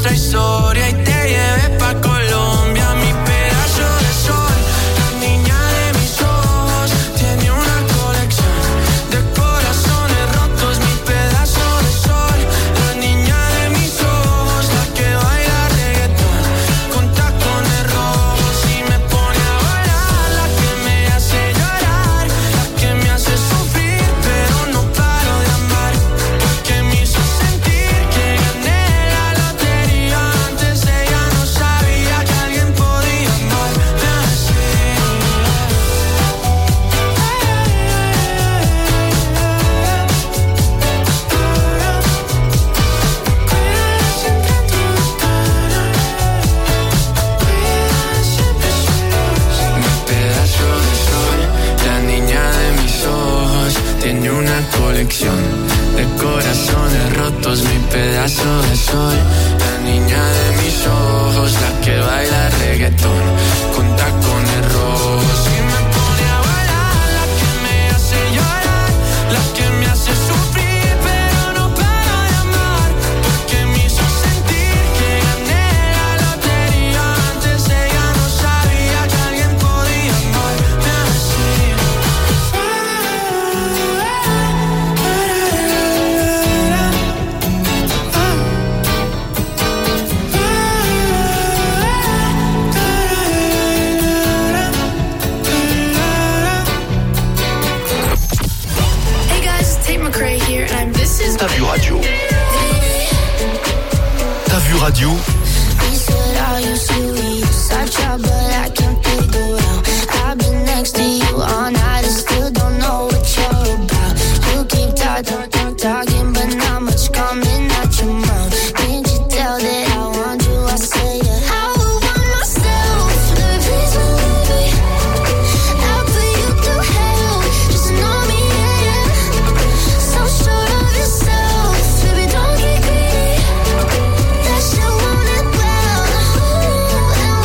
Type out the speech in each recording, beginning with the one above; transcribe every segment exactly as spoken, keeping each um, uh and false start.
nuestra historia y te llevé pa' Colombia, mi pedazo de sol. La niña de mis ojos tiene una colección de corazones rotos, mi pedazo de sol. La niña de mis ojos, la que baila reggaetón con tacones rojos y me pone a bailar, la que me hace llorar, la que me hace sufrir, pero no paro de amar, porque me hizo sentir que gané la lotería. Antes ella no sabía que alguien podía amarme así. Mi pedazo de sol, la niña de mis ojos, tiene una colección de corazones rotos, mi pedazo de sol. La niña de mis ojos, la que baila reggaetón con tacones rojos y me pone a bailar, la que me hace llorar, la que me hace sufrir, pero no paro de amar, porque me hizo sentir que gané la lotería. Antes ella no sabía que alguien podía amarme así. Hey guys, it's Tate McRae here, and I'm this is. T'as vu radio. T'as vu radio. You said, are you serious? I tried, but I can't figure out. I've been next to you all night and still don't know what you're about. You keep talking, talking, talking, but not much coming out your mouth. Can't you tell that I want you? I say it. I would want myself. Baby, please believe me. I'll put you through hell. Just know me, yeah, yeah. So sure of yourself. Baby, don't get greedy. That shit want it well. Ooh, and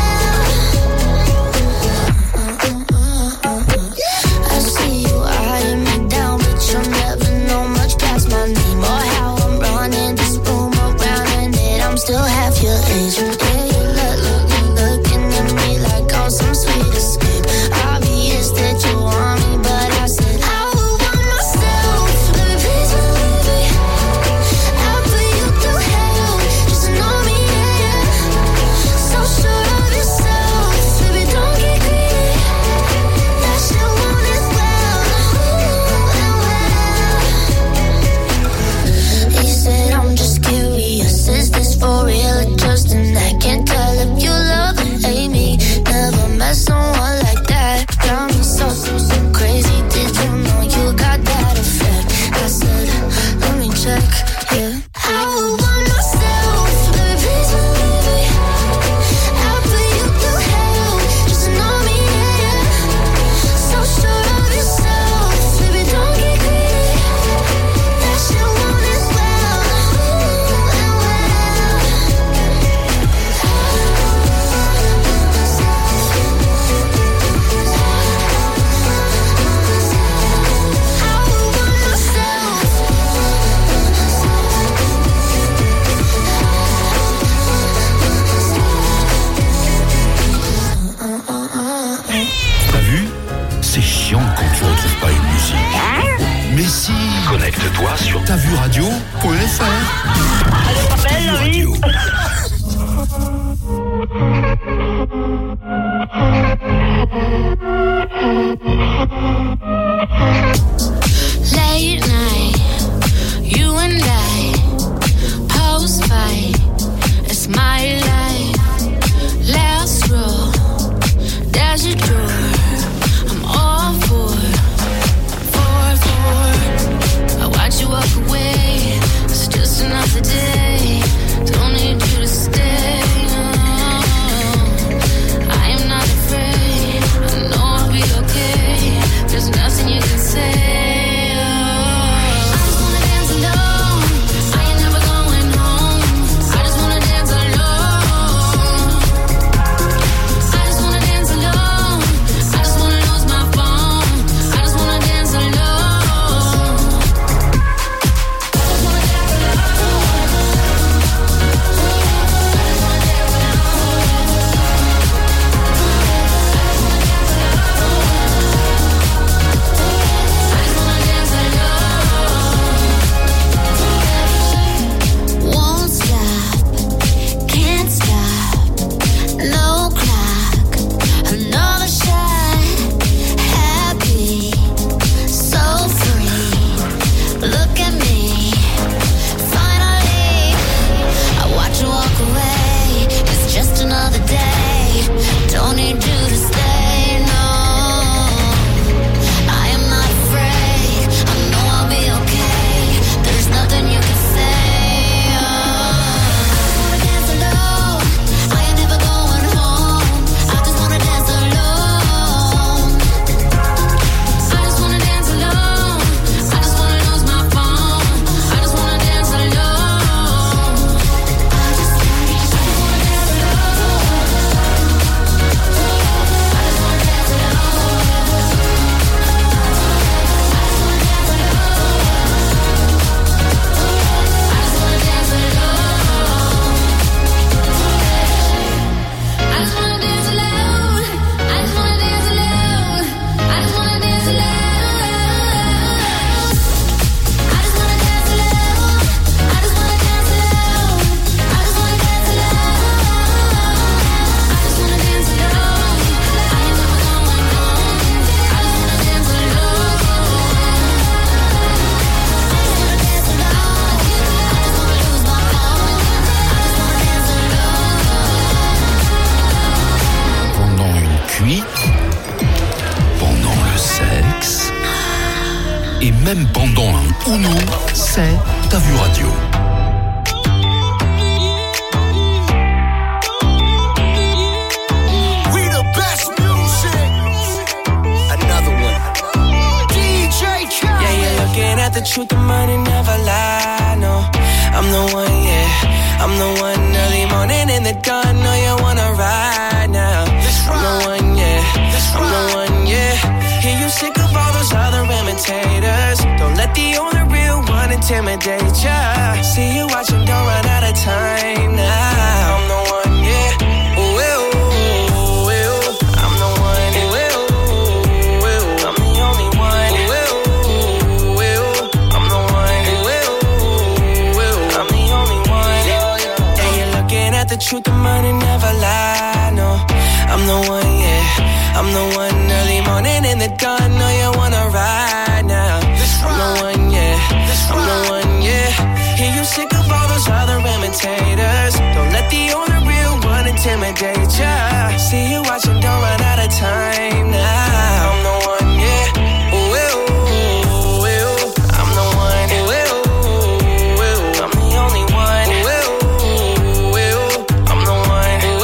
well. I see you eyeing me down, but you'll never know much past my name or how I'm running this room around, and that I'm still half your age. Yeah, you look, look, look, looking at me like I'm some sweet escape. Obvious that you want me, but I said I would want myself. Baby, please believe me. I'll put you through hell. Just know me, yeah, yeah. So sure of yourself. Baby, don't get greedy. That shit want it well. Ooh, and well. He said, I'm just curious. Is this for real or just an act? Can't tell if you love or hate me. Never met someone like that. Got me so, so, so crazy. Did you know you got that effect? I said, let me check, yeah. I would want myself. Baby, please believe me. I'll put you through hell. Just know me, yeah, yeah. So sure of yourself. Baby, don't get greedy. That shit want it well. Ooh, and well. I would want myself. T'as vu? C'est chiant quand tu retrouves pas une musique. Mais si. Connecte-toi sur t'as vu radio point f r. T'as vu radio. Late night, you and I, post fight, it's my life. Last row, there's your door. I'm all for, for, for. I watch you walk away. It's just another day. Don't need you to et même pendant un Uno, c'est Ta Vue Radio. At the truth, the money never lie, no. I'm the one, yeah. I'm the one early morning in the dawn. Know you wanna ride now. I'm the one, yeah. I'm the one, yeah. Hear you sick of all those other imitators. Don't let the only real one intimidate ya. See you watching, don't run out of time now. I'm the one, yeah. Ooh, ooh, ooh, ooh. I'm the one, ooh, ooh, ooh. I'm the only one, ooh, ooh, ooh. I'm the one, ooh, ooh, ooh. I'm the only one. Yeah, you're looking at the truth, the money never lie, no. I'm the one, yeah. I'm the one early morning in the dawn. Know you wanna ride now. I'm the one, yeah. I'm the one, yeah. Hear you sick of all those other imitators. Don't let the only real one intimidate ya. See you watching, don't run out of time now. I'm the one, yeah. Ooh, ooh, ooh. I'm the one, ooh, ooh, ooh. I'm the only one, ooh, ooh, ooh. I'm the one, ooh,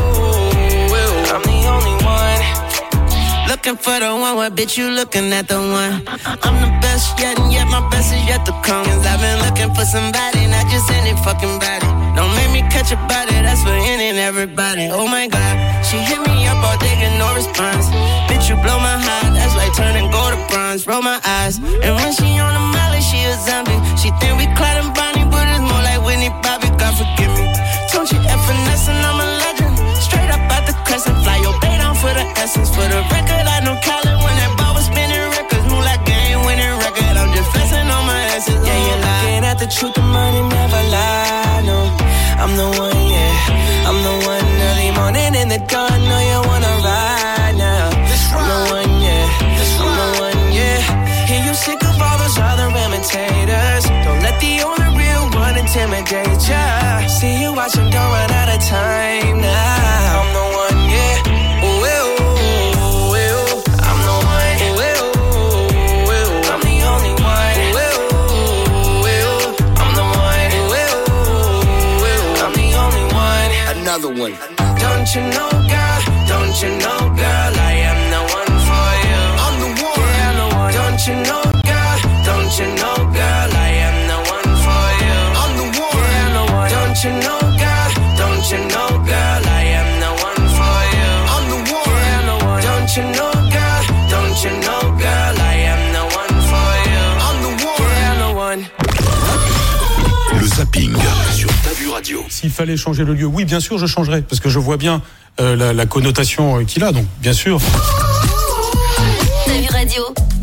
ooh, ooh. I'm the only one. Looking for the one, what bitch you looking at the one? I'm the best yet, and yet my best is yet to come. Cause I've been looking for somebody, not just any fucking body. Don't make me catch a body, that's for any and everybody. Oh my god, she hit me up all day, get no response. Bitch, you blow my heart, that's like turning gold to bronze. Roll my eyes, and when she on the molly, she a zombie. She think we Clyde and Bonnie, but it's more like Whitney Bobby, God forgive me. Don't you F finesse and I'm a legend. Straight up out the crescent, fly your bay down for the essence. For the record, I know Colin when that ball was spinning records. Move like game winning record, I'm just flexing on my asses. Yeah, you're looking at the truth, the money never lie, no. I'm the one, yeah. I'm the one early morning in the dawn. Know you wanna ride now. I'm the one, yeah. I'm the one, yeah. Hear you sick of all those other imitators. Don't let the only real one intimidate ya. See you watching, don't run out of time now. I'm the one, yeah. Ooh, ooh, ooh. I'm the one, ooh, ooh, ooh. I'm the only one, ooh, ooh, ooh. I'm the one, ooh, ooh, ooh. I'm the only one. Another one. Don't you know, girl? Don't you know, girl? I am the one for you. I'm the one. Yeah, I'm the one. Don't you know, girl? Don't you know, girl? I am the one for you. I'm the one. Yeah, I'm the one. Don't you know, girl? Don't you know, girl? I am the one for you. I'm the one. Yeah, I'm the one. Don't you know, girl? Don't you know, girl? I am the one for you. I'm the one. Yeah, I'm the one. Le zapping sur Ta Vue Radio. S'il fallait changer le lieu, oui, bien sûr, je changerais, parce que je vois bien euh, la, la connotation euh, qu'il a, donc bien sûr. Ta Vue Radio.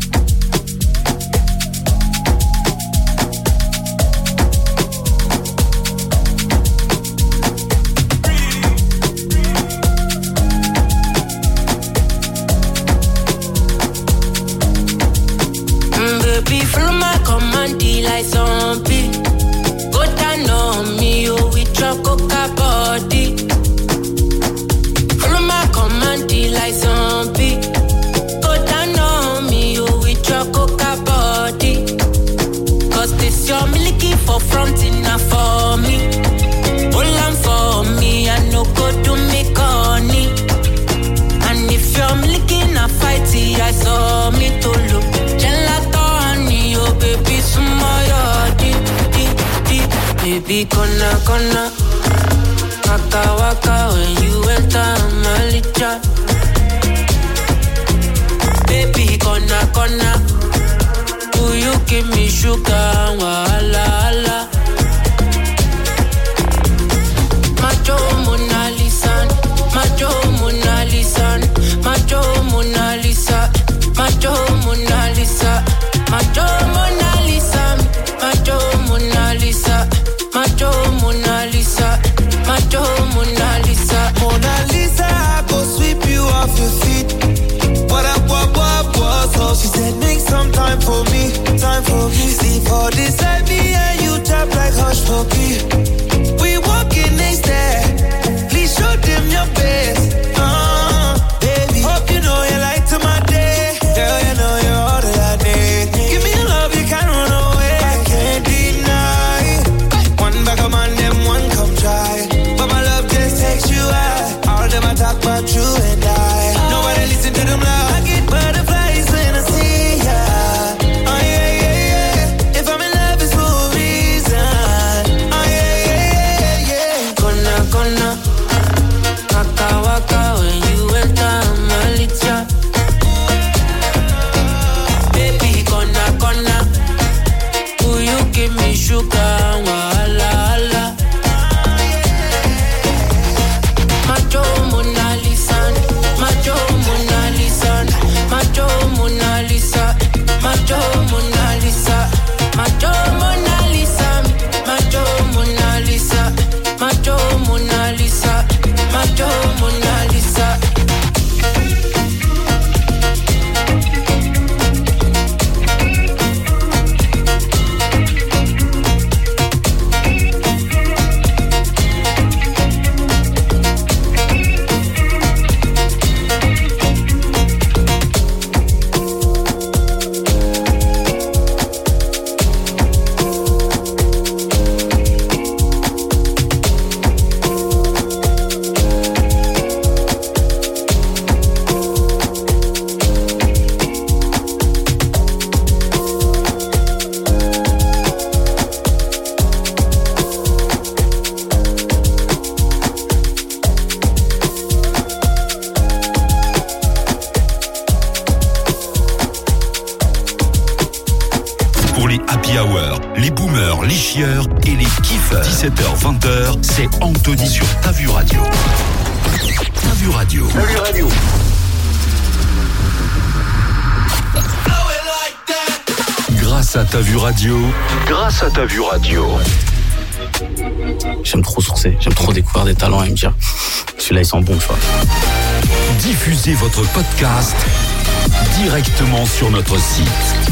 Baby, follow my command, like zombie. Go down on me, oh, with your coca body. Follow my command, like zombie. Go down on me, oh, with your coca body. Cause this your milky for front enough for me. Hold on for me, I no go do me corny. And if you're milky na fighty, I saw me to look. Gelato. Baby, sumoyo, di, di, di. Baby, kona, kona. Waka, waka, when you enter my licha. Baby, kona, kona. Will you give me sugar, wala, wala. Macho Mona Lisa, macho Mona Lisa, macho Mona Lisa, macho Mona Lisa. Macho Mona Lisa, macho Mona Lisa, macho Mona Lisa, macho Mona Lisa. Mona Lisa, I go sweep you off your feet. What up, what, what, what? So she said, make some time for me, time for me. See for this I be and you tap like hush puppy. We walking next there, please show them your best. Uh, baby, hope you know you like to my day. Girl, you know you're all that I need. Give me a les happy hours, les boomers, les chieurs et les kiffeurs. dix-sept heures vingt heures, c'est Anthony sur Ta Vue Radio. Ta Vue Radio. Ta Vue Radio. Grâce à Ta Vue Radio. Grâce à Ta Vue Radio. J'aime trop sourcer, j'aime trop découvrir des talents et me dire celui-là il sent bon, tu vois. Diffusez votre podcast directement sur notre site.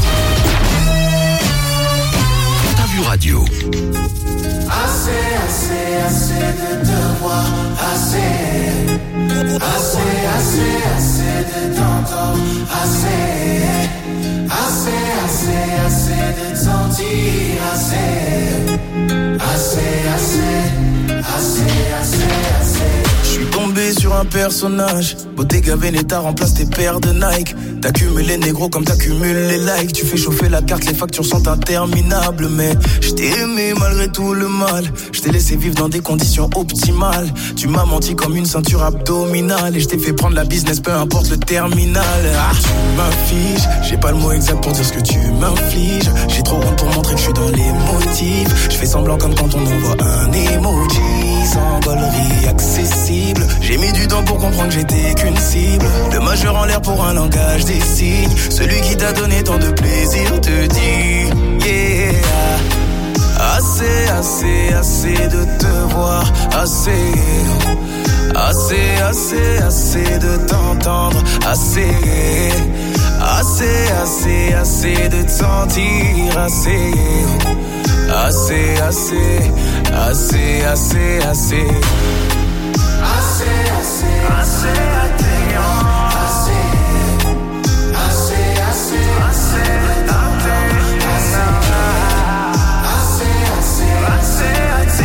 Ta Vue Radio. Assez, assez, assez de te voir, assez, assez, assez, assez de t'entendre, assez, assez, assez, assez de te sentir, assez, assez, assez, assez, assez, assez. Je suis tombé sur un personnage, Bottega Veneta remplace tes paires de Nike. T'accumules les négros comme t'accumules les likes. Tu fais chauffer la carte, les factures sont interminables. Mais je t'ai aimé malgré tout le mal. Je t'ai laissé vivre dans des conditions optimales. Tu m'as menti comme une ceinture abdominale. Et je t'ai fait prendre la business, peu importe le terminal. Ah, tu m'affiches, j'ai pas le mot exact pour dire ce que tu m'infliges. J'ai trop honte pour montrer que je suis dans les motifs. Je fais semblant comme quand on envoie un emoji. Sans gaulerie accessible. J'ai mis du temps pour comprendre que j'étais qu'une cible. Le majeur en l'air pour un langage des signes. Celui qui t'a donné tant de plaisir te dit yeah. Assez, assez, assez de te voir. Assez, assez, assez, assez de t'entendre. Assez, assez, assez, assez de te sentir. Assez, assez, assez, assez, assez, assez. Assez, assez, assez, atteignant. Assez, assez, assez, assez, assez, assez,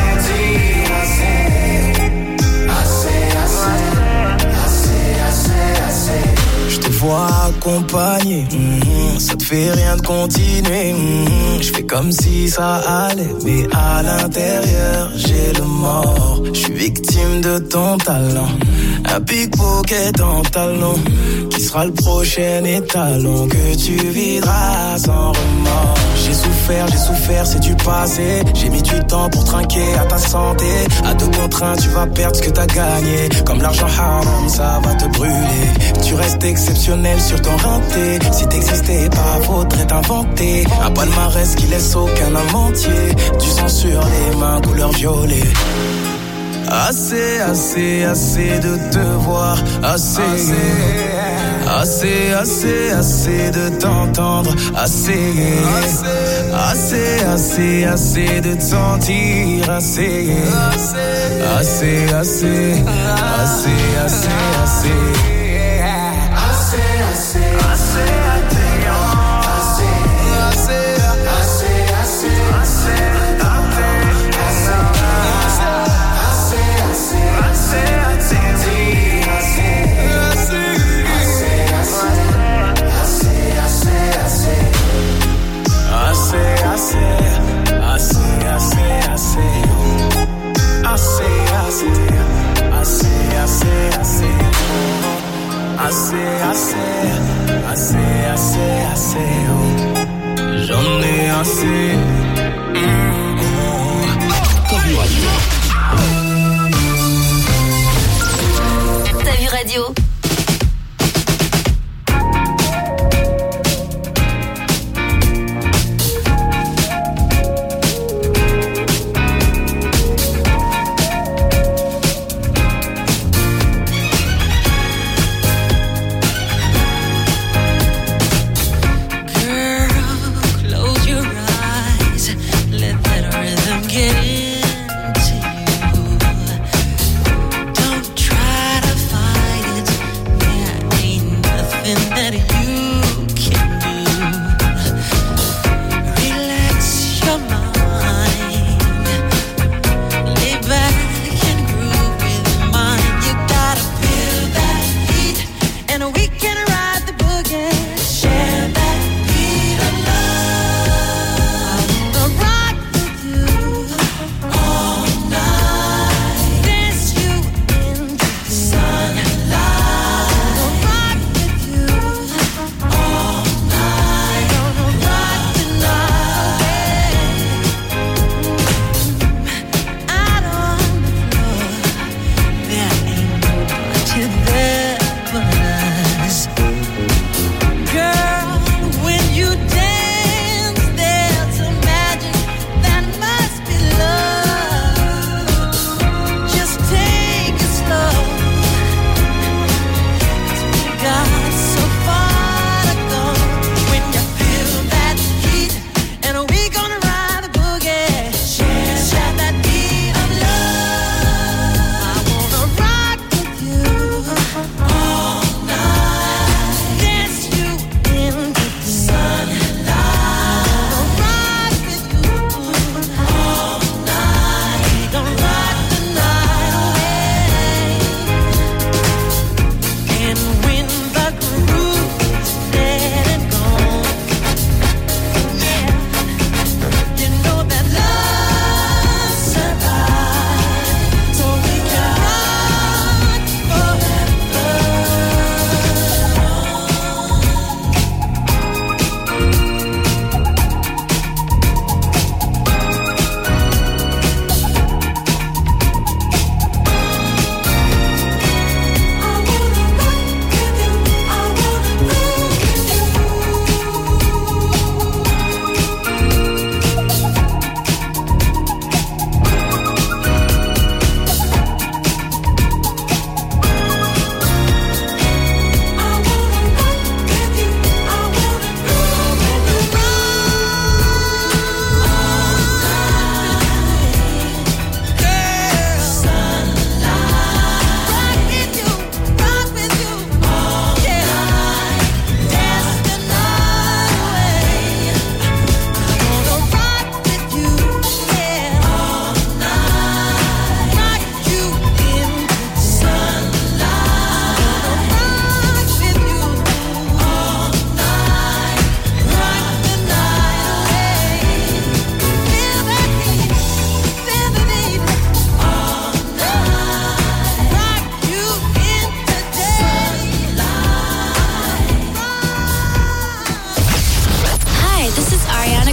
je te vois accompagné, mmh, ça te fait rien de continuer, mmh, je fais comme si ça allait, mais à l'intérieur j'ai le mort. Je suis victime de ton talent, un pickpocket en talon, qui sera le prochain étalon que tu videras sans remords. J'ai souffert, j'ai souffert, c'est du passé. J'ai mis du temps pour trinquer à ta santé. À deux contraintes, tu vas perdre ce que t'as gagné. Comme l'argent haram, ça va te brûler. Tu restes exceptionnel sur ton rinté. Si t'existais pas, faudrait t'inventer un palmarès qui laisse aucun homme entier. Du sang sur les mains, couleur violet. Assez, assez, assez de te voir. Assez, assez, assez, assez de t'entendre. Assez, assez, assez, assez de te sentir. Assez, assez, assez, assez, assez, assez. Assez, assez, assez, atteignant. Assez, assez, assez, assez, assez. J'en ai assez. Mmh, oh. Ta Vue Radio. Girl, close your eyes.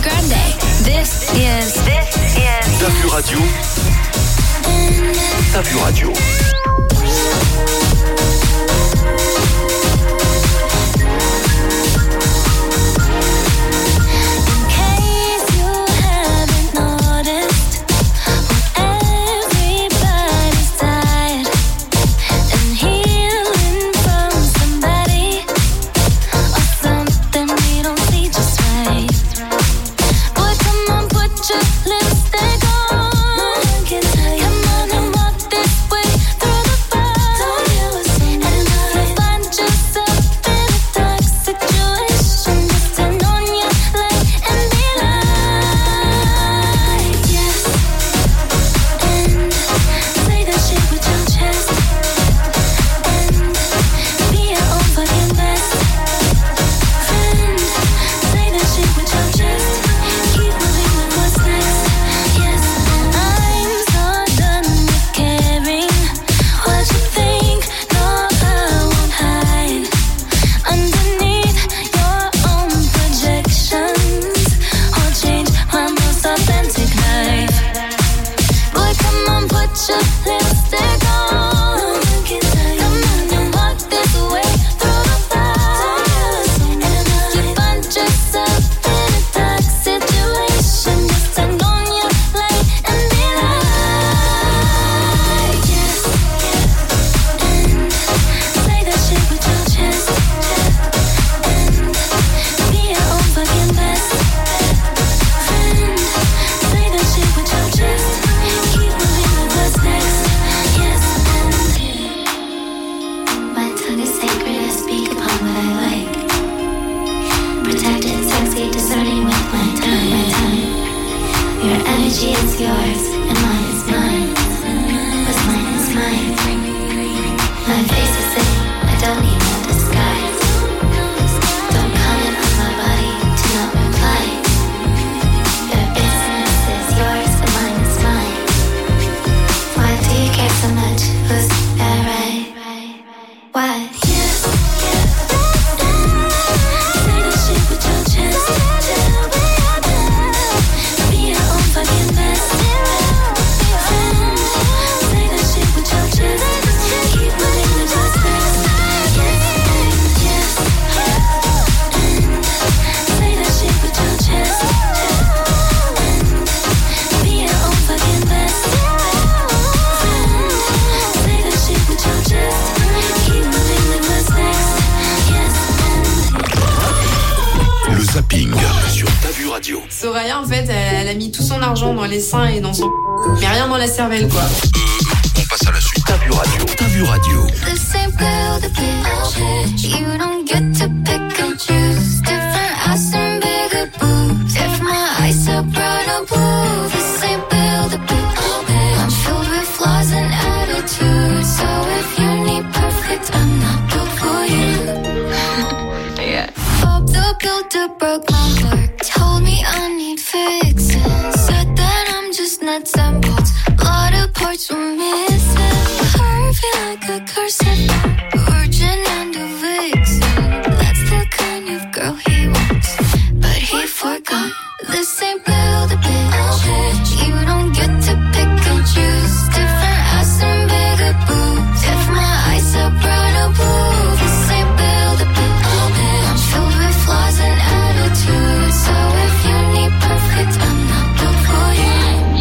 Grande. This is this is T'as vu radio? T'as vu radio? Soraya, en fait, elle, elle a mis tout son argent dans les seins et dans son... mais rien dans la cervelle, quoi. Euh, on passe à la suite. T'as vu radio? T'as vu radio? Broke my heart, told me I need fixing. Said that I'm just nuts and bolts. A lot of parts were missing. Heart feel like a curse. Virgin and a vixen. That's the kind of girl he wants, but he forgot. This ain't build a bitch. You don't get to pick and choose. Different ass and bigger boobs. If my eyes are brown or blue, this ain't build a bitch. I'm filled with flaws and attitude. So if you need perfect, I'm not built for you.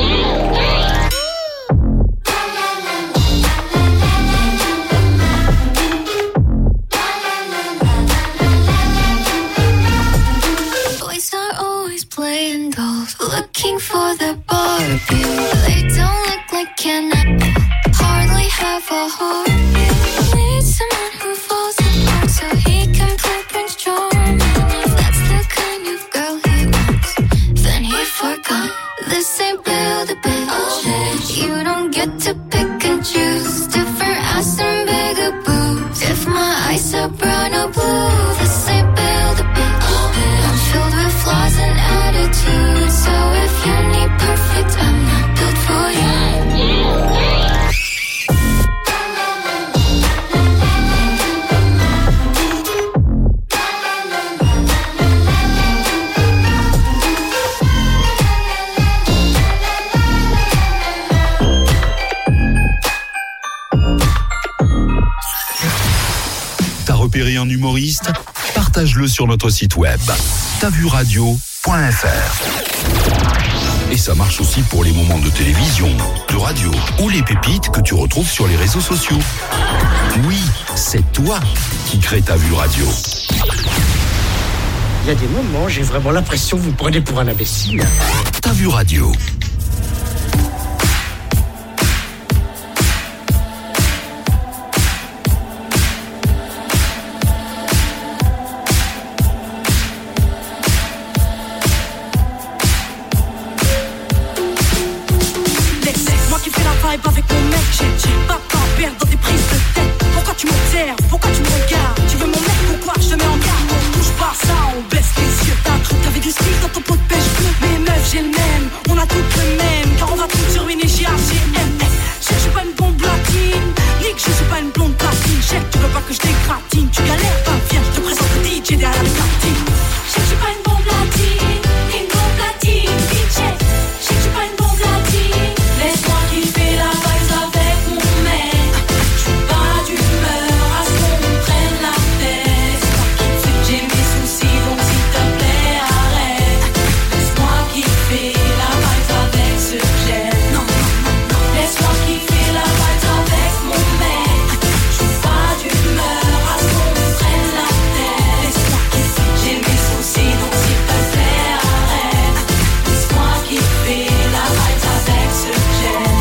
Boys are always playing dolls, looking for the Barbie. They don't look like Ken, hardly have a heartbeat. Need someone who falls apart so he can play Prince Charming. If that's the kind of girl he wants, then he forgot. This ain't build a bitch. You don't get to pick and choose. Different ass and bigger boobs. If my eyes are brown or blue, this ain't build a bitch. I'm filled with flaws and attitude. So if you need perfect, humoriste, partage-le sur notre site web ta vu radio point f r. Et ça marche aussi pour les moments de télévision, de radio ou les pépites que tu retrouves sur les réseaux sociaux. Oui, c'est toi qui crée Ta Vu Radio. Il y a des moments, j'ai vraiment l'impression que vous me prenez pour un imbécile. Ta Vu Radio. Avec mon mec, j'ai pas peur de perdre dans des prises de tête. Pourquoi tu m'observes? Pourquoi tu me regardes? Tu veux mon mec? Pourquoi je te mets en garde? On touche pas ça, on baisse les yeux. T'as un truc avec du style dans ton pot de pêche bleu. Mais meuf, j'ai le même, on a toutes le même. Car on va tout ruiner G H G M. Je sais que je suis pas une bombe latine, ni que je suis pas une blonde platine. Je sais que tu veux pas que je t'égratine. Tu galères, bah viens, je te présente le D J derrière la platine. Je sais que je suis pas une bombe latine, ni une bombe platine. D J, je sais que je suis pas une bombe latine. Laisse-moi kiffer la vibe avec mon mec. Je suis pas d'humeur à ce qu'on me prenne la tête. J'ai mes soucis donc s'il te plaît arrête. Laisse-moi kiffer la vibe avec ce que j'aime. Non, non, non, non. Laisse-moi kiffer la vibe avec mon mec. Je suis pas d'humeur à ce qu'on me prenne la tête. Laisse-moi kiffer. J'ai mes soucis donc s'il te plaît arrête. Laisse-moi kiffer la vibe avec ce que j'aime.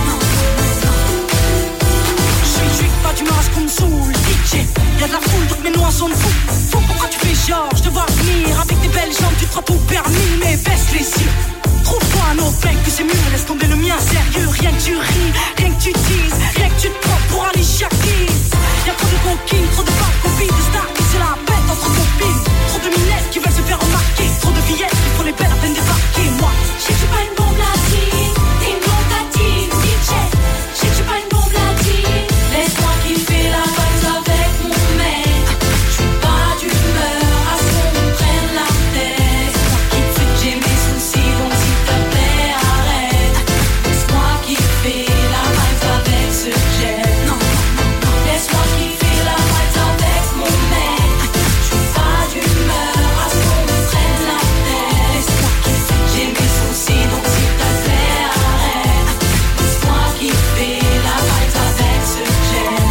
Pas d'humeur à ce qu'on me saoule, D J. Y'a de la foule, toutes mes noix sont de fou. Fou, pourquoi tu fais genre, je te vois venir. Avec tes belles jambes, tu te crois tout permis. Mais baisse les yeux, trouve-toi un autre mec que c'est mieux. Laisse tomber le mien, sérieux. Rien que tu ris, rien que tu dises, rien que tu te prends pour aller chaquise. Y'a trop de coquines, trop de bad copines, de stars qui se la pètent entre copines. Trop de minettes qui veulent se faire remarquer. Trop de billettes qui font les belles à peine débarquer. Moi, je sais que je suis pas une bombe latine, t'es une bombe latine, D J. Je sais que je suis pas une bombe latine. Laisse-moi kiffer la vibe avec mon mec. Je suis pas d'humeur à ce qu'on me prenne la tête. Laisse-moi kiffer, j'ai mes soucis donc s'il te plaît arrête. Laisse-moi kiffer la vibe avec ce que j'aime. Non, non, non, non. Laisse-moi kiffer la vibe avec mon mec. Je suis pas d'humeur à ce qu'on me prenne la tête. Laisse-moi kiffer, j'ai mes soucis donc s'il te plaît arrête. Laisse-moi kiffer la vibe avec ce que j'aime.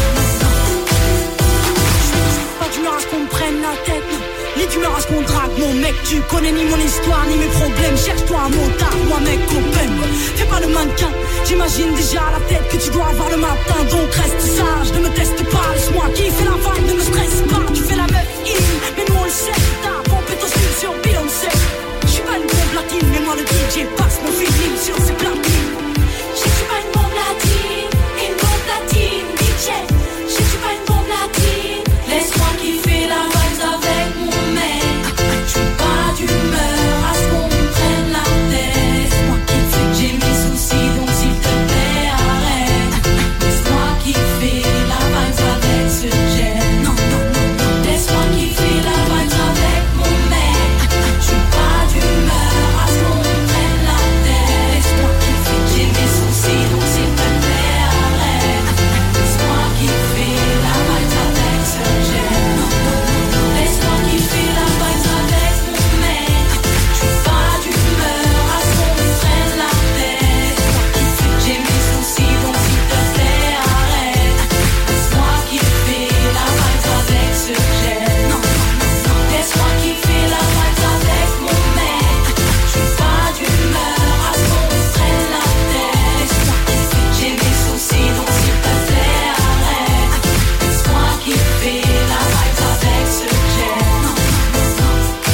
Pas d'humeur à ce qu'on me prenne la tête, non. Ni d'humeur à ce qu'on drague mon mec. Tu connais ni mon histoire ni mes problèmes. Cherche-toi un motard, moi mec copain. Fais pas le mannequin, j'imagine déjà la tête que tu dois avoir le matin. Donc reste sage, ne me teste pas. Laisse-moi kiffer la vibe, ne me stresse pas. Tu fais la meuf in, mais nous on le sait. T'as pompé ton style sur Beyoncé. J'suis pas une bombe latine, mais moi le D J passe mon feeling sur ses platines. J'sais que j'suis pas une bombe latine, une bombe latine, D J. J'sais que j'suis pas une bombe latine. Laisse-moi kiffer la vibe avec mon mec. J'suis pas d'humeur à ce qu'on me prenne la tête. Laisse-moi kiffer, j'ai mes soucis donc s'il te plaît arrête. Laisse-moi kiffer la vibe avec ce que j'aime. Non, non, non, non. Laisse-moi kiffer la vibe avec mon mec. J'suis pas d'humeur à ce qu'on me prenne la tête. Laisse-moi kiffer, j'ai mes soucis donc s'il te plaît arrête. Laisse-moi kiffer la vibe avec ce que j'aime. Non, non, non. Laisse-moi kiffer la vibe avec mon mec. J'suis pas d'humeur à ce qu'on me prenne la tête. Laisse-moi kiffer, j'ai mes soucis donc s'il te plaît arrête. Laisse-moi kiffer la vibe avec ce que j'aime. Non, non, non. Laisse-moi kiffer la vibe avec mon mec. J'suis pas d'humeur à ce qu'on me prenne la tête. Laisse-moi kiffer, j'ai mes soucis donc s'il te plaît arrête. Laisse-moi kiffer la vibe avec ce que j'aime. Non, non,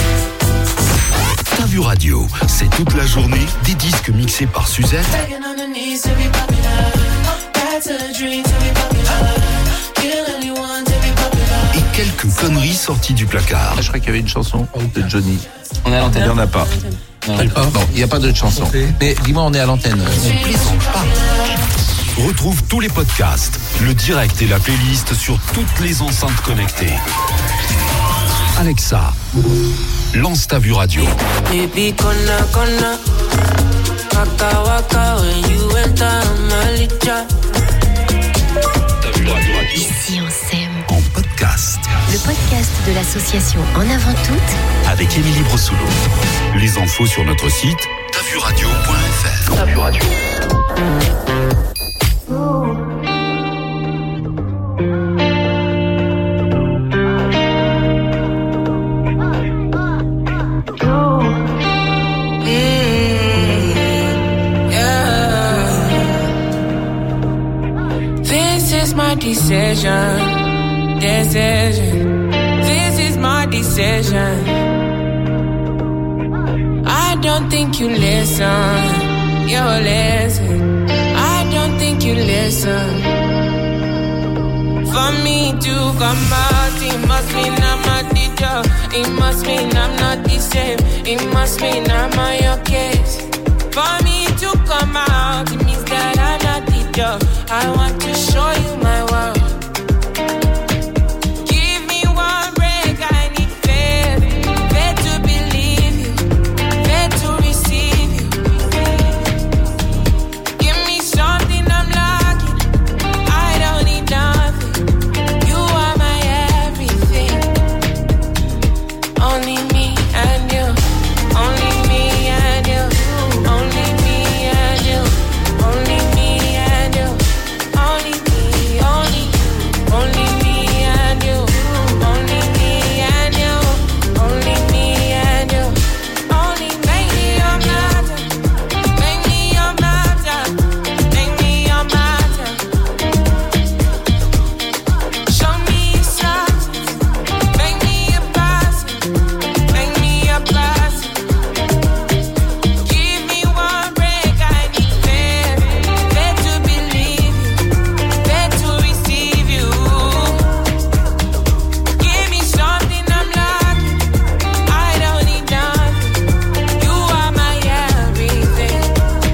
non. Ta Vu Radio, c'est toute la journée des disques mixés par Suzette Begging on the knees to be popular. That's a dream to be popular. Kill anyone to be popular. et quelques conneries sorties du placard. Je crois qu'il y avait une chanson de Johnny. On est à l'antenne. Il n'y en a pas. Non, Non, il n'y a pas d'autre chanson. Mais dis-moi, on est à l'antenne. On plaisante pas. Retrouve tous les podcasts, le direct et la playlist sur toutes les enceintes connectées. Alexa, lance Ta Vu Radio. Baby, gonna, gonna. Waka, waka, when you enter my licha. Ta Vu Radio. Ici on s'aime. En podcast. podcast. Le podcast de l'association En Avant Toutes avec Émilie Brossoulot. Les infos sur notre site tavuradio point f r. Tavu Radio. Decision, decision. This is my decision. I don't think you listen. You listen. I don't think you listen. For me to come out, it must mean I'm not the job. It must mean I'm not the same. It must mean I'm on your case. For me to come out, it means that I'm not the job. I want to show you my world. Give me one break, I need faith. Faith to believe you, faith to receive you. Give me something I'm lacking, I don't need nothing. You are my everything. Only me and you, only me and you, only me and you, only me and you. Only me, only you, only me and you, only me and you, only me and you, only make me your matter, make me your matter, make me your matter. Show me your signs, make me a person, make me a person. Give me one break, I need faith, faith to believe you, faith to receive you. Give me something I'm lacking, I don't need nothing. You are my everything.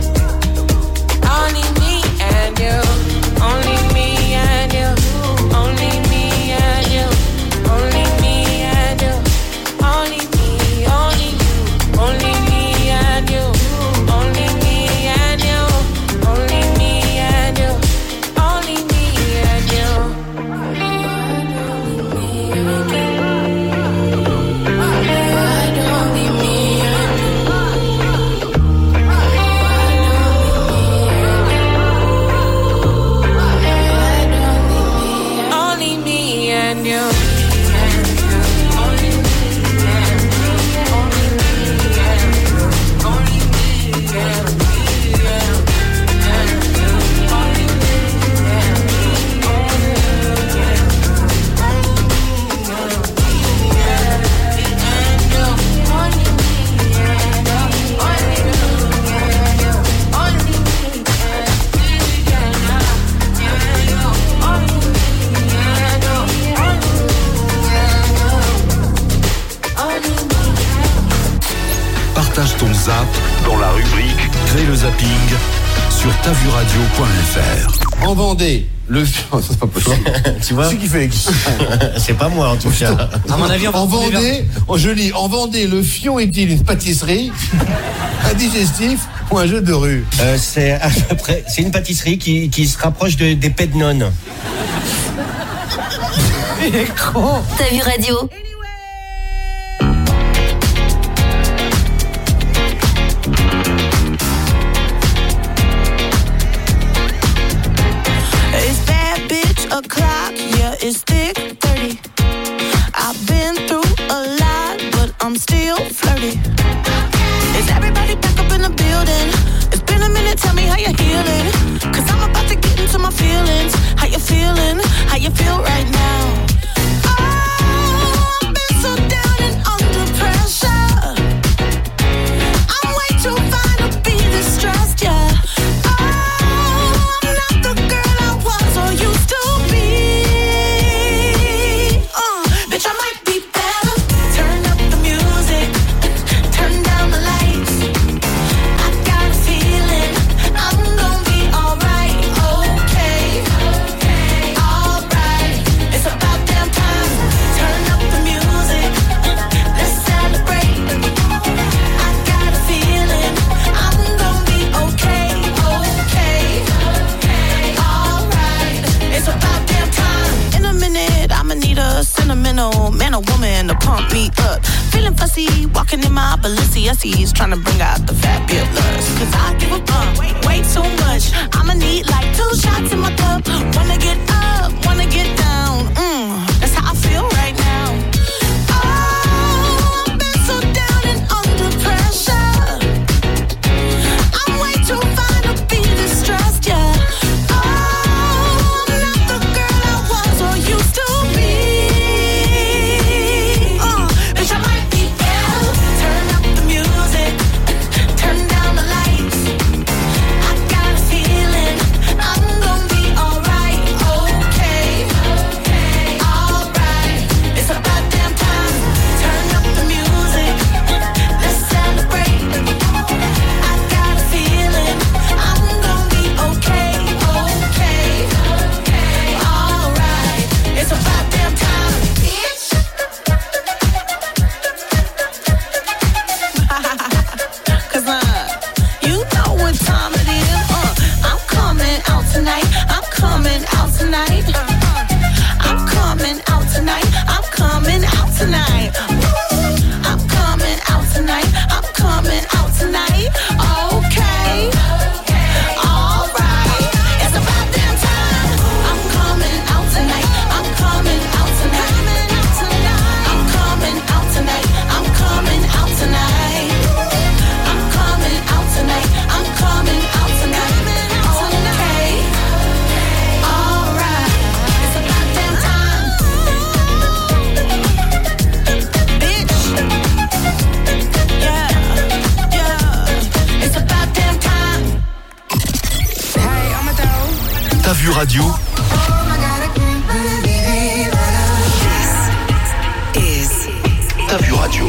Only me and you, only me and you, only me and you, only me and you, only me, only you, only me and you, only me and you, only me and you, only me and you. Only me and you. Partage ton zap dans la rubrique Crée le zapping sur tavuradio point f r. En Vendée, le oh, ça c'est pas possible. Tu vois, c'est qui fait c'est pas moi en tout cas. À mon avis, en Vendée, oh, je lis, en Vendée, le fion est-il une pâtisserie, un digestif ou un jeu de rue? Euh, c'est à peu près, c'est une pâtisserie qui, qui se rapproche de, des pets de nonnes. T'as vu radio? It's bad bitch o'clock, yeah, it's thick thirty. I've been through a lot, but I'm still flirty. Is everybody back up in the building? It's been a minute, tell me how you're healing. Cause I'm about to get into my feelings. How you feeling? How you feel right now? Oh, in to pump me up. Feeling fussy, walking in my Balenciennes, trying to bring out the fabulous. Cause I give a fuck, way, way too much. I'ma need like two shots in my cup. Wanna get up, wanna get down. Mm, that's how I feel right now. Oh, I've been so down and under pressure. I'm way too fine to be distressed, yeah. Radio. This is T'as vu Radio.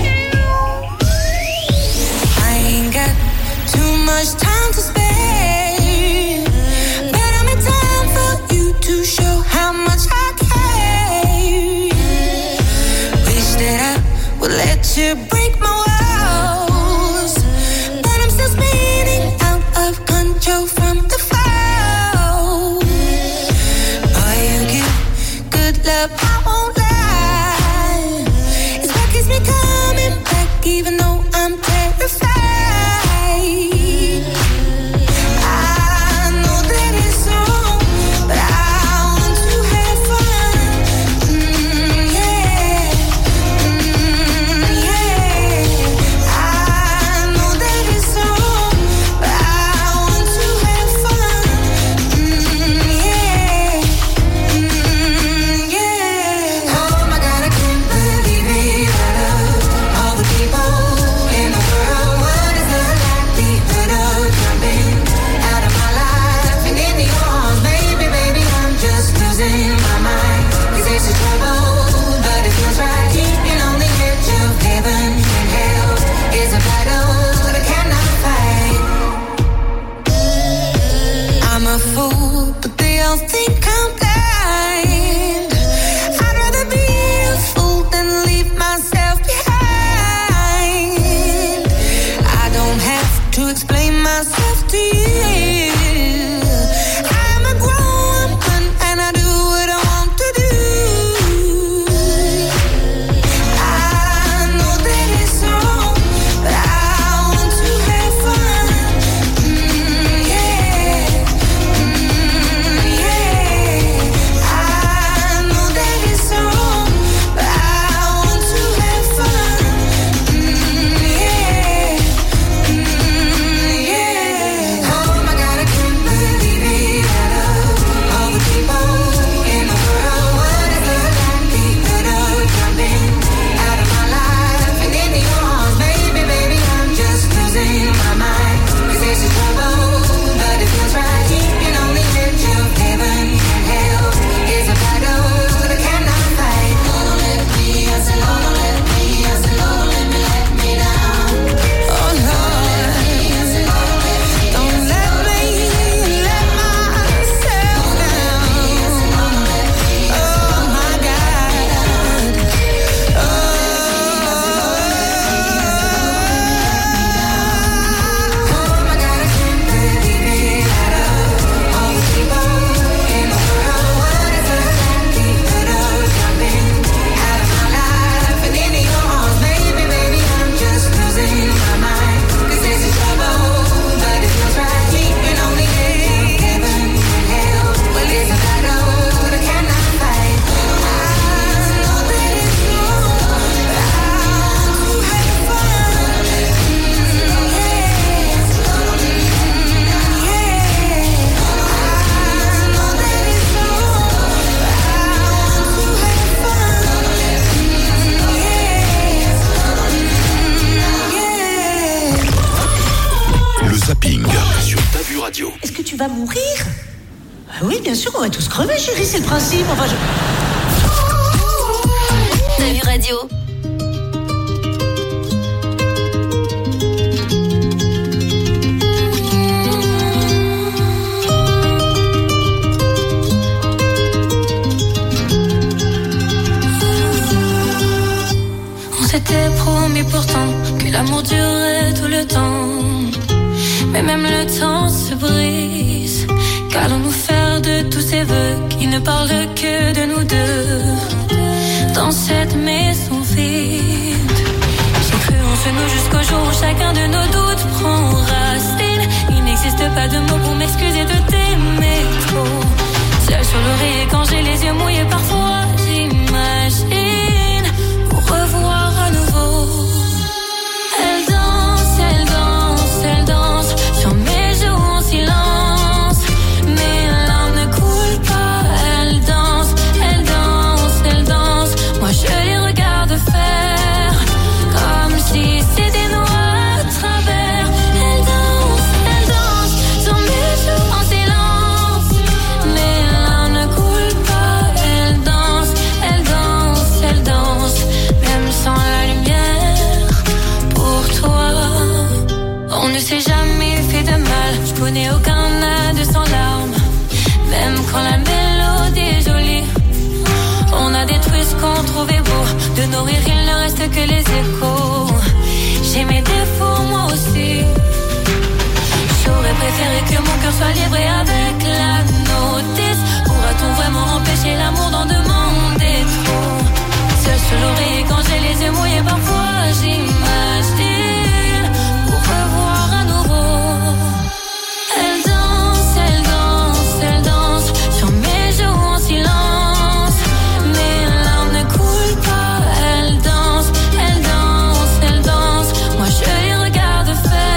I ain't got too much time to spare, but I'm in time for you to show how much I care. Wish that I would let you break my walls, but I'm still spinning out of control from the fall. Love, I won't lie. It's what keeps me coming back, even though I'm terrified. I know that it's wrong, but I want to have fun. Mm, yeah, mm, yeah. I know that it's wrong, but I want to have fun. Mm, yeah. I'm a fool, but they all think I'm blind. I'd rather be a fool than leave myself behind. I don't have to explain myself to you. I'm a grown woman and I do what I want to do. I know that it's wrong, but I want to have fun. Mm, yeah. Oh my Radio. Est-ce que tu vas mourir? Ah oui, bien sûr, on va tous crever, chérie, c'est le principe. Enfin, je... T'as vu Radio? On s'était promis pourtant que l'amour durerait tout le temps. Mais même le temps se brise. Qu'allons-nous faire de tous ces vœux qui ne parlent que de nous deux? Dans cette maison vide, j'ai cru en ce nous jusqu'au jour où chacun de nos doutes prend racine. Il n'existe pas de mots pour m'excuser de t'aimer trop. Seul sur l'oreiller quand j'ai les yeux mouillés, parfois j'imagine pour revoir à nouveau. Elle danse, elle danse, elle danse sur mes joues en silence. Mes larmes ne coulent pas. Elle danse, elle danse, elle danse. Moi je les regarde faire comme si c'était nous à travers. Elle danse, elle danse sur mes joues en silence. Mes larmes ne coulent pas. Elle danse, elle danse, elle danse. Même sans la lumière, pour toi, on ne s'est jamais fait de mal. Je connais aucun âge sans larmes. Même quand la mélodie est jolie, on a détruit ce qu'on trouvait beau. De nos rires, il ne reste que les échos. J'ai mes défauts, moi aussi. J'aurais préféré que mon cœur soit libre et avec la notice. Pourra-t-on vraiment empêcher l'amour d'en demander trop? Seul sur l'oreiller quand j'ai les yeux mouillés, parfois j'imagine pour revoir à nouveau. Elle danse, elle danse, elle danse sur mes joues en silence. Mes larmes ne coulent pas. Elle danse, elle danse, elle danse. Moi je les regarde faire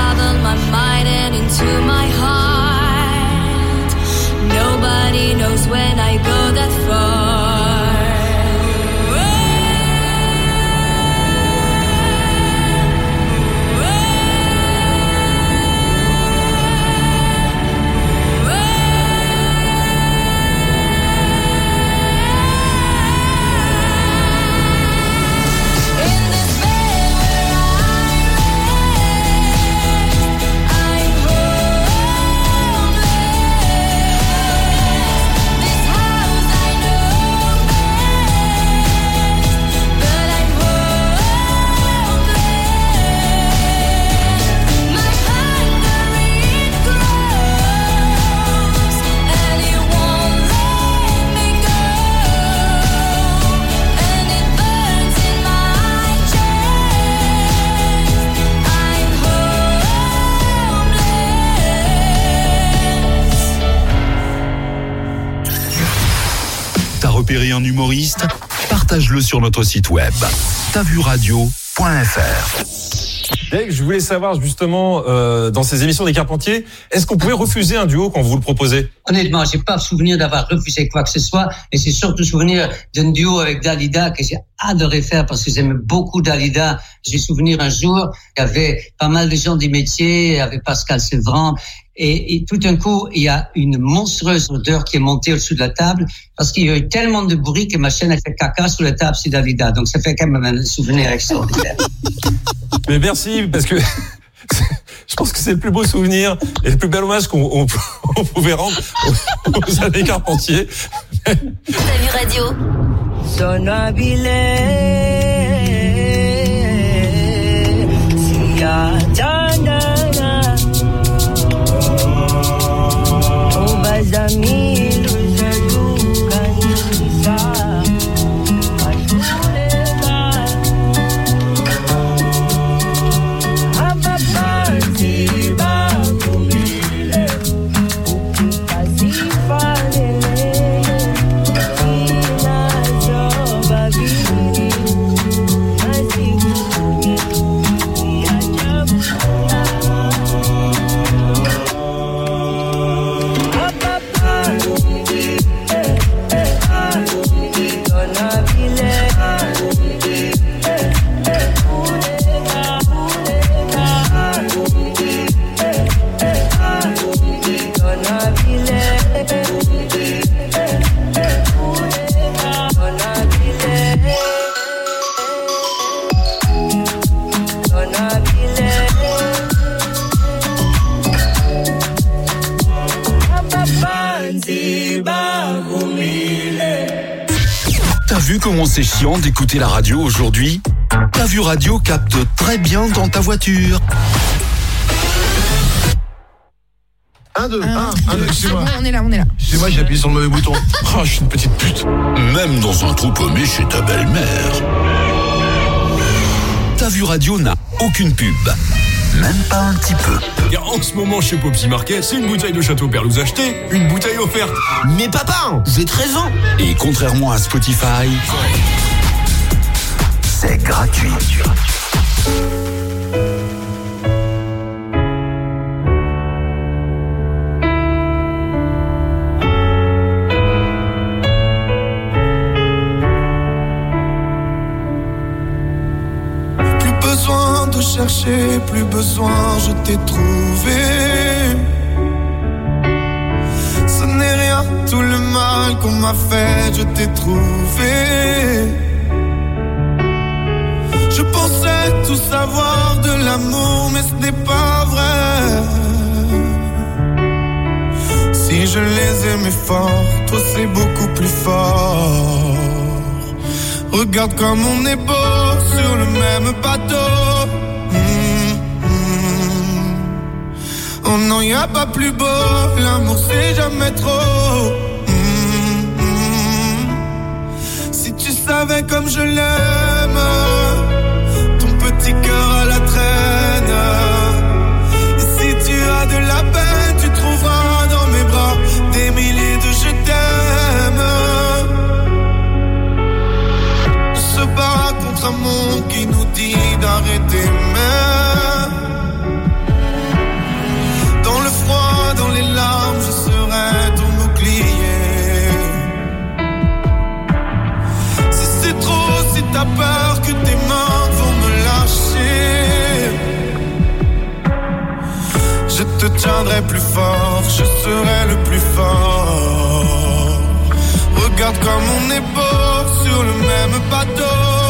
travel my mind and into my heart. Nobody knows when I go that far. Repérer un humoriste, partage-le sur notre site web ta vu radio point f r. Dave, je voulais savoir justement, euh, dans ces émissions des Carpentiers, est-ce qu'on pouvait refuser un duo quand vous le proposez ? Honnêtement, j'ai pas souvenir d'avoir refusé quoi que ce soit, et c'est surtout souvenir d'un duo avec Dalida que j'ai adoré faire parce que j'aime beaucoup Dalida. J'ai souvenir un jour, il y avait pas mal de gens du métier, il y avait Pascal Sevran, et, et tout d'un coup, il y a une monstrueuse odeur qui est montée au-dessus de la table parce qu'il y a eu tellement de bruit que ma chaîne a fait caca sur la table, c'est Dalida. Donc ça fait quand même un souvenir extraordinaire. Mais merci, parce que je pense que c'est le plus beau souvenir et le plus bel hommage qu'on on, on pouvait rendre aux, aux années Carpentiers. Ta vu radio. Sonabile, siya jana, obazami. T'as vu comment c'est chiant d'écouter la radio aujourd'hui ? Ta vu radio capte très bien dans ta voiture. Un, deux, un, un, deux, chez moi. On est là, on est là. Chez moi, j'ai appuyé sur le mauvais bouton. Oh, je suis une petite pute. Même dans un trou paumé chez ta belle-mère. Ta vu radio n'a aucune pub. Même pas un petit peu. Car en ce moment chez Popsi Market, c'est une bouteille de Château Perlouse achetée, une bouteille offerte. Mais papa, j'ai treize ans. Et contrairement à Spotify, c'est gratuit. Chercher, plus besoin, je t'ai trouvé. Ce n'est rien, tout le mal qu'on m'a fait, je t'ai trouvé. Je pensais tout savoir de l'amour, mais ce n'est pas vrai. Si je les aimais fort, toi c'est beaucoup plus fort. Regarde comme on est beau sur le même bateau. Oh non, y a pas plus beau, l'amour c'est jamais trop. Mmh, mmh. Si tu savais comme je l'aime, ton petit cœur à la traîne. Et si tu as de la peine, tu trouveras dans mes bras des milliers de je t'aime. On se bat contre un monde qui nous dit d'arrêter, mais je te tiendrai plus fort, je serai le plus fort. Regarde comme on est beau sur le même bateau.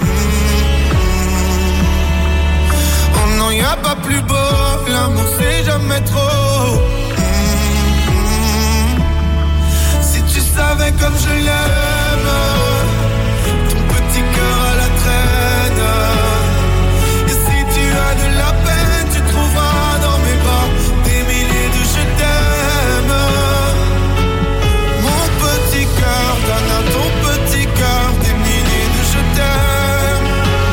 Mmh. Oh non, y a pas plus beau, l'amour c'est jamais trop. Mmh. Si tu savais comme je l'aime, ton petit cœur à la traîne. Et si tu as de la peine, tu trouveras dans mes bras des milliers de je t'aime. Mon petit cœur donne à ton petit cœur des milliers de je t'aime.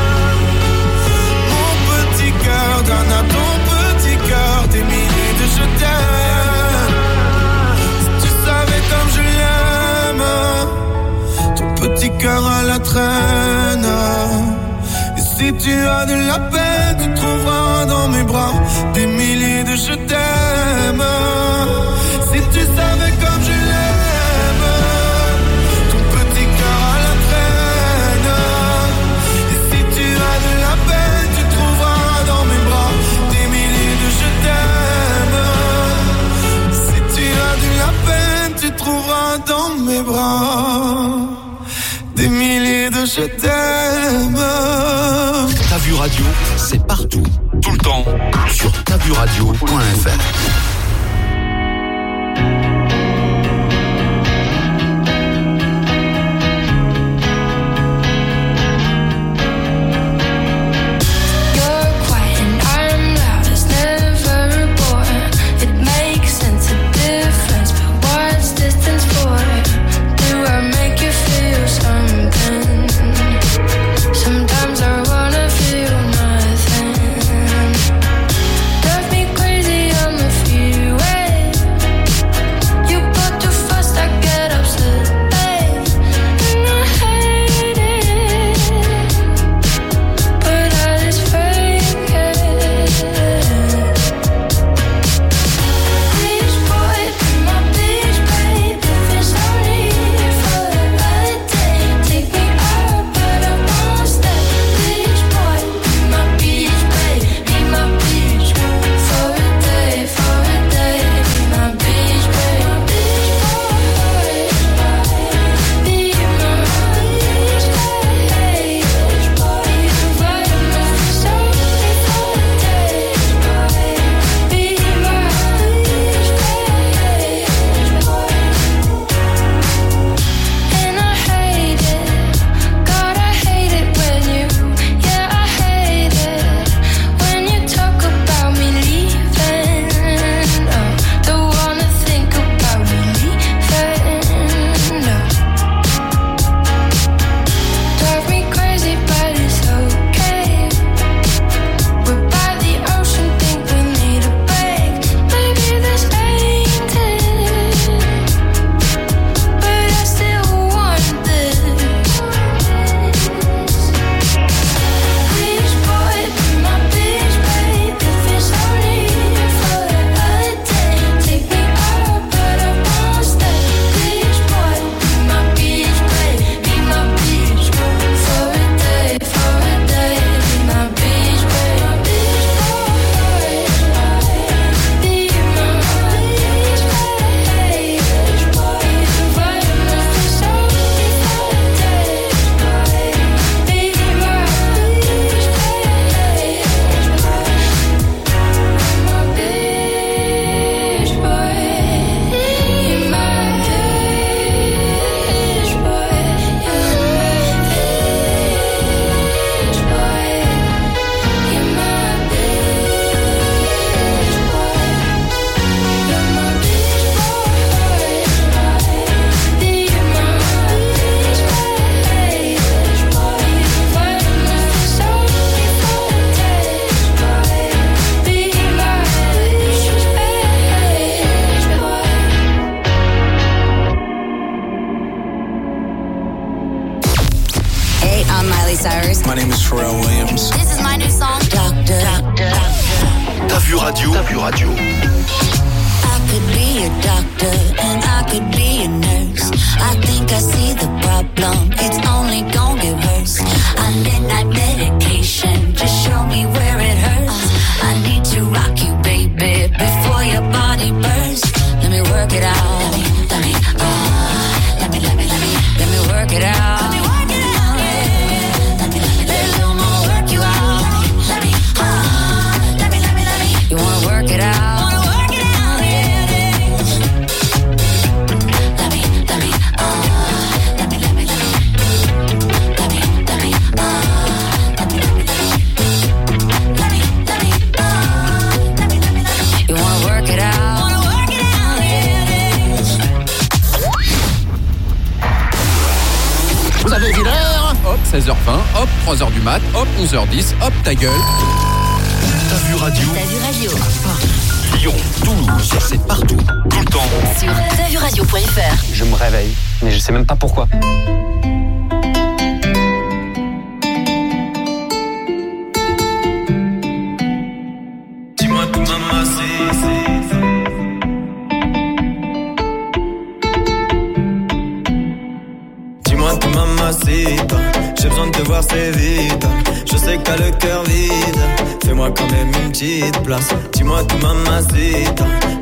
Mon petit cœur donne à ton petit cœur des milliers de je t'aime. Si tu savais comme je l'aime, ton petit cœur à la traîne. Et si tu as de la peine, tu trouveras dans mes bras des milliers de je t'aime. Si tu savais comme je l'aime, ton petit cœur à la traîne. Et si tu as de la peine, tu trouveras dans mes bras des milliers de je t'aime. Si tu as de la peine, tu trouveras dans mes bras des milliers de je t'aime. Ta Vue Radio, c'est partout, tout le temps, sur ta vue radio point f r. Sometimes I wanna feel nothing. Drive me crazy on the freeway. You go too fast, I get upset. And I hate it, but I just fake it. Beach boy, be my beach babe. If it's only for a day, take me out, but I won't stay. Beach boy, be my beach babe. Be my beach for a day, for a day. Be my beach babe. Beach boy, be my beach babe. Beach boy, invite me for something for a day. Be my beach babe. And I hate it, God, I hate it when you, yeah, I hate it when you talk about me leaving. Oh, don't wanna think about me leaving. No, drive me crazy, but it's okay. We're by the ocean, think we need a break. Maybe this ain't it, but I still want this. Beach boy, be my beach babe. If it's only for a day, take me out, but I won't stay. Beach boy, be my beach babe. Be my beach for a day, for a day. Be my beach babe. Beach boy, be my beach babe. Beach boy, invite me for something for a day. Be my beach babe. My beach boy, be my beach boy. You're my beach boy. You're my beach boy. You're my beach boy. Be my beach babe. Invite me for something for a day. Be my beach babe. Hey, I'm Miley Cyrus. My name is Pharrell Williams. This is my new song, Doctor. Ta Vue Radio, Ta Vue Radio. I could be a doctor and I could be a nurse. I think I see the problem. It's only gonna get worse. I midnight medication. Just show me where it hurts. I need to rock you, baby. seize heures vingt, hop, trois heures du mat, hop, onze heures dix, hop, ta gueule. T'as vu radio? T'as vu radio? Lyon, Toulouse, c'est partout, tout le temps. Sur t'as vu radio point f r. Je me réveille, mais je sais même pas pourquoi. Dis-moi tout, maman, c'est... Dis-moi tout, mamacita, j'ai besoin de te voir, c'est vite. Je sais que t'as le cœur vide, fais-moi quand même une petite place. Dis-moi tout, mamacita,